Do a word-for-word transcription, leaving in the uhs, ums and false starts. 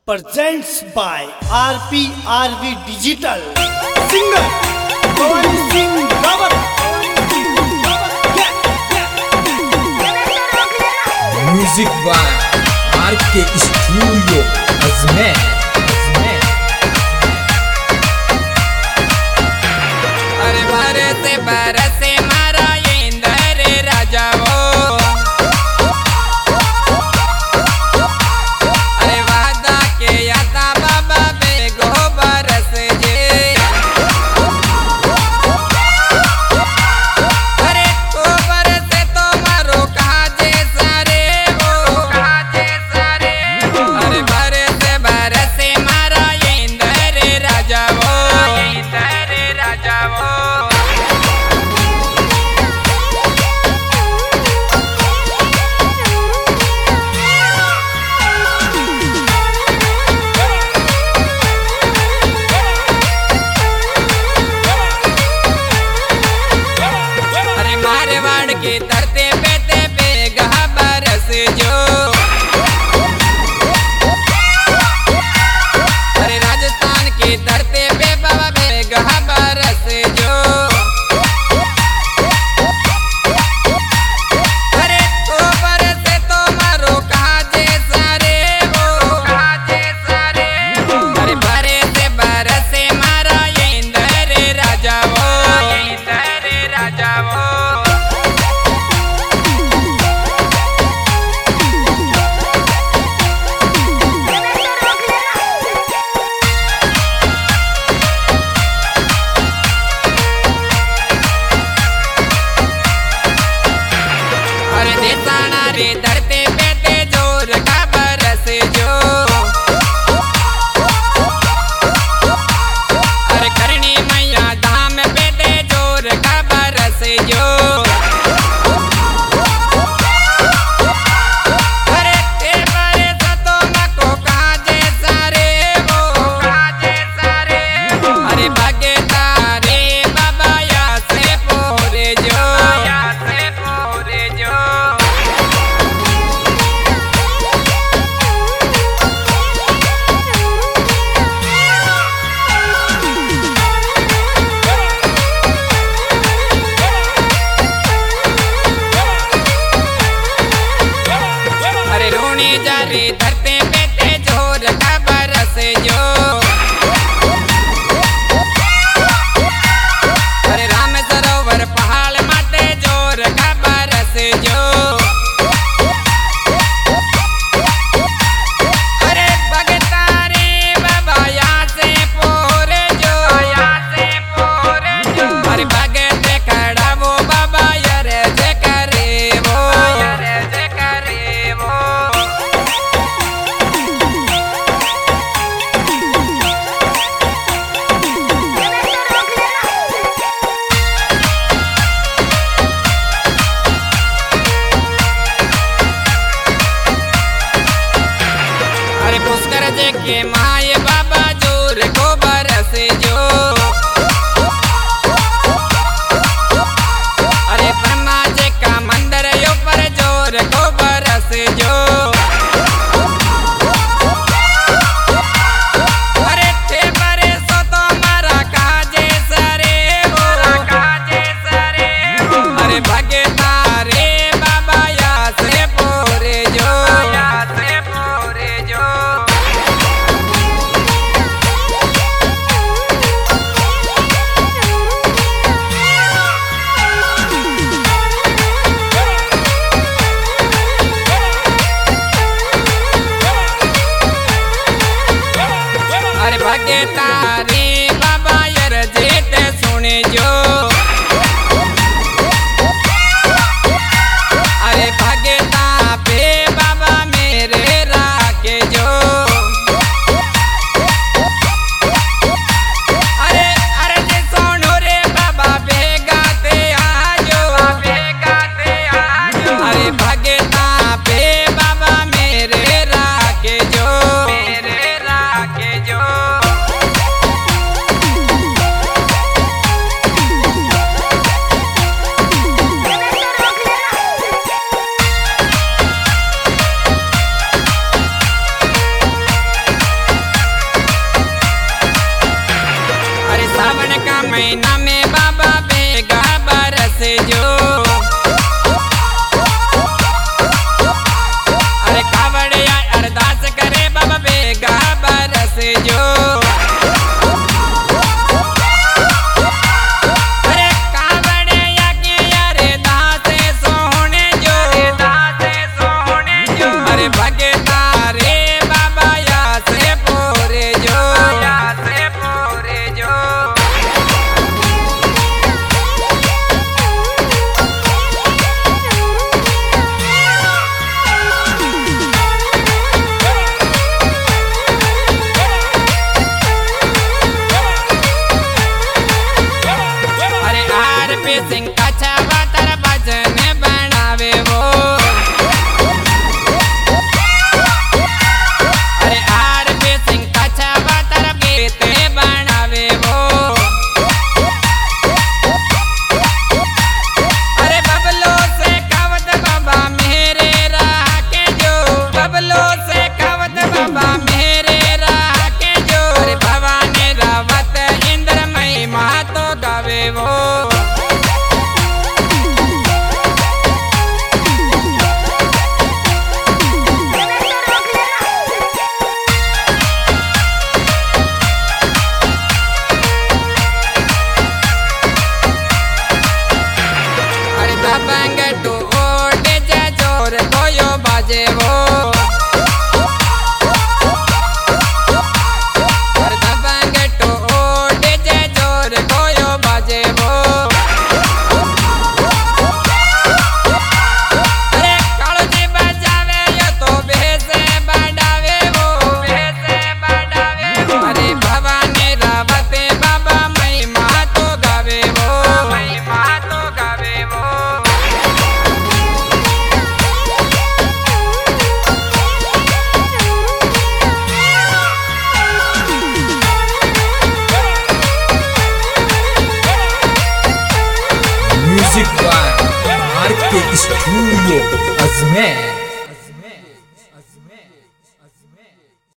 presents by R P R V Digital. Singer Bhavan Singh Rawat. Music by R K Studio Ajmer. अरे बरसे बरसे मारा इंदर राजा वो, अरे वादा के आता बाबा बेगो बरस जे, अरे तो बरसे तो मारो काजे सारे वो, काजे सारे वो। अरे बरसे बरसे मारा इंदर राजा वो, इंदर राजा वो। मारवाड़ के धरते पे ते बेगा बरस जो, अरे राजस्थान के धरते पे बाबा बेगा बरस जो, अरे तो बरसे तो मारो काजे सारे वो, काजे सारे वो। अरे बरे से बरसे मारा इंदर राजा वो, इंदर राजा वो। अरे देसाना रे धरते पे ते जोर का बरस जो, अरे करनी मैया धाम पे ते जोर का बरस जो, अरे ते बरस तो मको काजे सारे वो, काजे सारे वो। अरे भागे तारे बाबा या से पोरे जो, या से पोरे जो। अरे रोनी जा रे धरते पे ते जोर का बरस जो, अरे राम सरोवर पहाड़ माते जोर का बरस जो, अरे भगतारे बाबा यहाँ से पोरे जो, यहाँ से पोरे जो। अरे भगत खड़ा वो बाबा यार जे करे वो, यार जे करे वो। अरे पुष्कर जे के माय बाबा जोर को बरस जो, अरे ब्रह्मा जी का मंदिर यो पर जोर को बरस जो, अरे थे बरे सो तो मारा काजे सारे वो, काजे सारे वो। अरे भगे तारे बाबा या से पोरे जो, या से पोरे जो। अरे भगे तारे बाबा यार जेत सुने जो, अरे भगे तापे बाबा मेरे राके जो, अरे अरे जे सोनो रे बाबा बेगा ते आजो, बेगा ते आजो। अरे भगे तापे बाबा मेरे राके जो, मेरे राके जो। महीना में बाबा बेगा बरस जो। अरे कावड़िया अरदास करे बाबा बेगा बरस जो। अरे कावड़िया के यारे दासे सोने जो, दासे सोने जो। अरे भगता रे बाबा या से पूरे जो, या से पूरे जो। अरे आर पी सिंह का छावा तर भजन बनावे वो। अरे आर पी सिंह का छावा तर गीत बनावे वो। अरे बबलो से कावत बाबा मेरे राह के जो, बबलो से कावत बाबा मेरे राह के जो। अरे भवानी रावत इंद्र महिमा तो गावे वो। अरे दबंग टू ओड जा जोर कोयो बाजे वो। अरे दबंग टू ओड जा जोर कोयो बाजे वो। अरे काळजी बजावे यो तो भेसे बढ़ावे वो, भेसे बढ़ावे वो। अरे भवानी रावते बाबा महिमा तो गावे वो, महिमा तो गावे वो। म्यूजिक बाय आर के स्टूडियो अजमेर।